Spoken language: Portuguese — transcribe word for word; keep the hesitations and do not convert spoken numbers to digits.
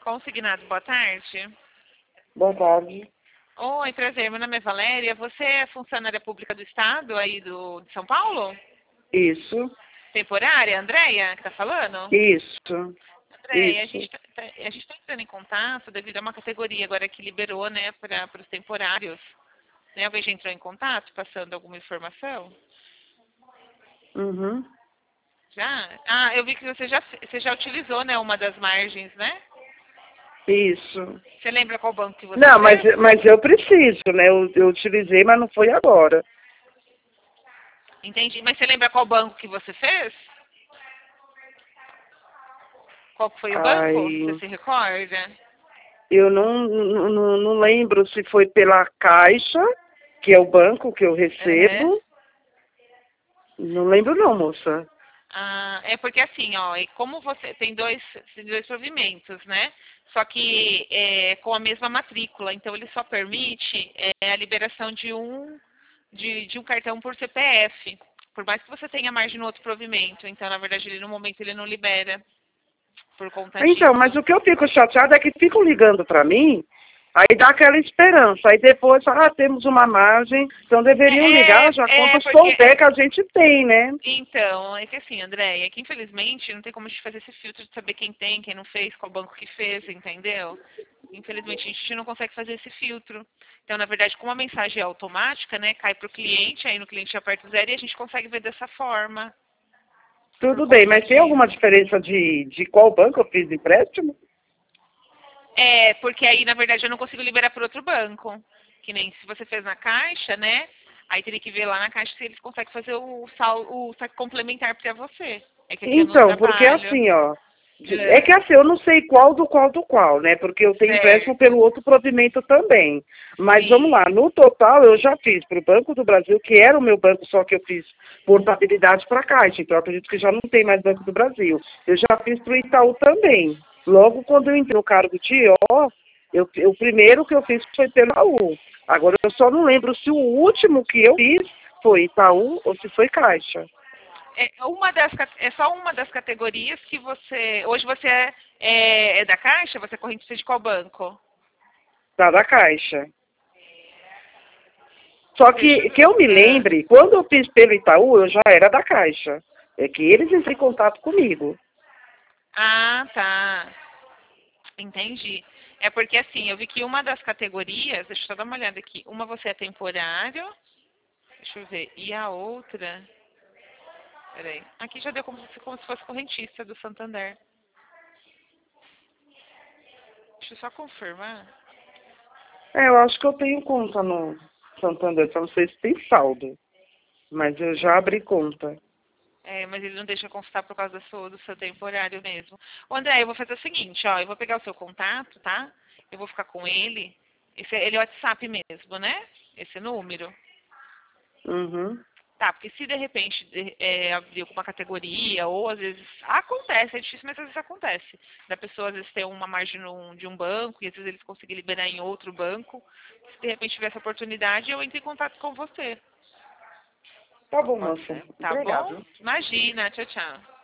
Consignados, boa tarde. Boa tarde. Oi, prazer, meu nome é Valéria. Você é funcionária pública do Estado aí do, de São Paulo? Isso, Temporária, Andréia, que tá falando? isso, Andréia, a isso. gente tá, tá- a gente tá entrando em contato devido a uma categoria agora que liberou, né, para os temporários. Né, alguém já entrou em contato, passando alguma informação? Uhum. Já? Ah, eu vi que você já, você já utilizou, né, uma das margens, né? Isso. Você lembra qual banco que você Não, mas, fez? mas eu preciso, né? Eu, eu utilizei, mas não foi agora. Entendi. Mas você lembra qual banco que você fez? Qual que foi o banco? Você Ai, se recorda? eu não, não, não lembro se foi pela Caixa, que é o banco que eu Uhum. recebo. Não lembro não, moça. Ah, é porque assim, ó, e como você tem dois, tem dois provimentos, né? Só que é, com a mesma matrícula, então ele só permite é, a liberação de um de, de um cartão por C P F. Por mais que você tenha margem no outro provimento, então na verdade ele no momento ele não libera por conta Então, mas disso. o que eu fico chateada é que ficam ligando para mim, aí dá aquela esperança. Aí depois, ah, temos uma margem, então deveriam É, ligar é, já é quando porque souber que a gente tem, né? então, é que assim, André, é que infelizmente não tem como a gente fazer esse filtro de saber quem tem, quem não fez, qual banco que fez, entendeu? Infelizmente a gente não consegue fazer esse filtro. Então, na verdade, como a mensagem é automática, né, cai para o cliente, aí no cliente aperta o zero e a gente consegue ver dessa forma, por Tudo bem, conta mas tem alguma disso. diferença de, de qual banco eu fiz empréstimo? É, porque aí, na verdade, eu não consigo liberar por outro banco. Que nem se você fez na caixa, né? Aí teria que ver lá na caixa se eles conseguem fazer o sal, o saque complementar para você. É que aqui eu não Então, porque trabalho. assim, ó, de- é que É, assim, eu não sei qual do qual do qual, né? Porque eu tenho empréstimo certo. pelo outro provimento também. Mas vamos lá, Sim. no total eu já fiz para o Banco do Brasil, que era o meu banco, só que eu fiz portabilidade para a Caixa, então eu acredito que já não tem mais Banco do Brasil. Eu já fiz para o Itaú também. Logo quando eu entrei no cargo de I O, eu, eu- o primeiro que eu fiz foi pelo Itaú. Agora eu só não lembro se o último que eu fiz foi Itaú ou se foi Caixa. É, uma das, cate- é só uma das categorias que você. Hoje você é, é, é da Caixa? Você é correntista de qual banco? Tá, da Caixa. Só Deixa que, eu. que eu me Ah, lembre, quando eu fiz pelo Itaú, eu já era da Caixa. É que eles entraram em contato comigo. ah, tá. Entendi. É porque assim, eu vi que uma das categorias, deixa eu só dar uma olhada aqui. Uma você é temporário, deixa eu ver, e a outra. Peraí. Aqui já deu como se, como se fosse correntista do Santander. Deixa eu só confirmar. É, eu acho que eu tenho conta no Santander, só não sei se tem saldo. Mas eu já abri Uhum. conta. É, mas ele não deixa constar por causa do seu, do seu temporário mesmo. Ô, André, eu vou fazer o seguinte, ó, eu vou pegar o seu contato, tá? Eu vou ficar com ele. Esse, ele é o WhatsApp mesmo, né? Esse número. Uhum. Tá, porque se de repente de- é, abrir alguma categoria, ou às vezes acontece, é difícil, mas às vezes acontece. Da pessoa às vezes ter uma margem num- de um banco e às vezes eles conseguem liberar em outro banco. Se de repente tiver essa oportunidade, eu entro em contato com você. Tá bom, Pode moça. ser? Tá bom? Obrigado. Imagina, tchau, tchau.